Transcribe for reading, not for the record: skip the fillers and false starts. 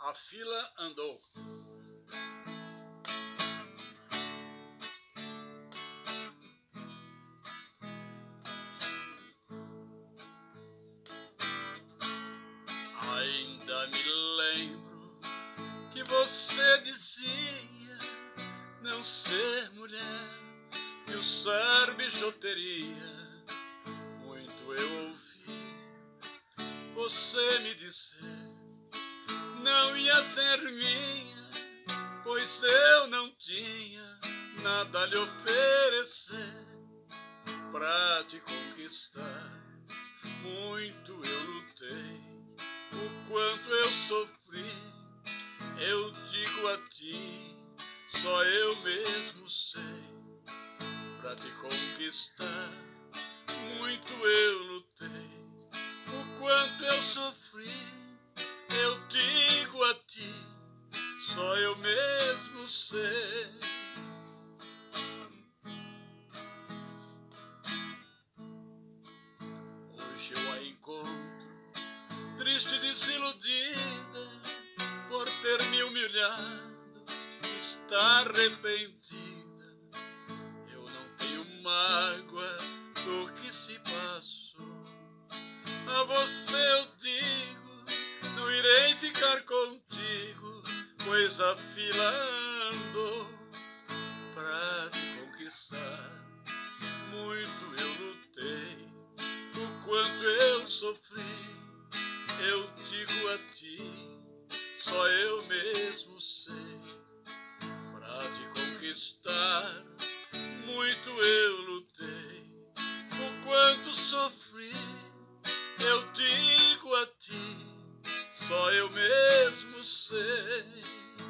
A fila andou. Ainda me lembro que você dizia não ser mulher e usar bijuteria. Muito eu ouvi você me dizer não ia ser minha, pois eu não tinha nada a lhe oferecer pra te conquistar. Muito eu lutei, o quanto eu sofri, eu digo a ti, só eu mesmo sei. Pra te conquistar, muito eu lutei, o quanto eu sofri, eu digo a ti, só eu mesmo sei. Hoje eu a encontro, triste e desiludida, por ter me humilhado, está arrependida. Eu não tenho mágoa do que se passou. A você eu digo, não irei ficar contigo, pois a fila andou pra te conquistar. Muito eu lutei, o quanto eu sofri, eu digo a ti, só eu mesmo sei. Pra te conquistar, muito eu lutei, o quanto sofri, eu digo a ti, só eu mesmo sei.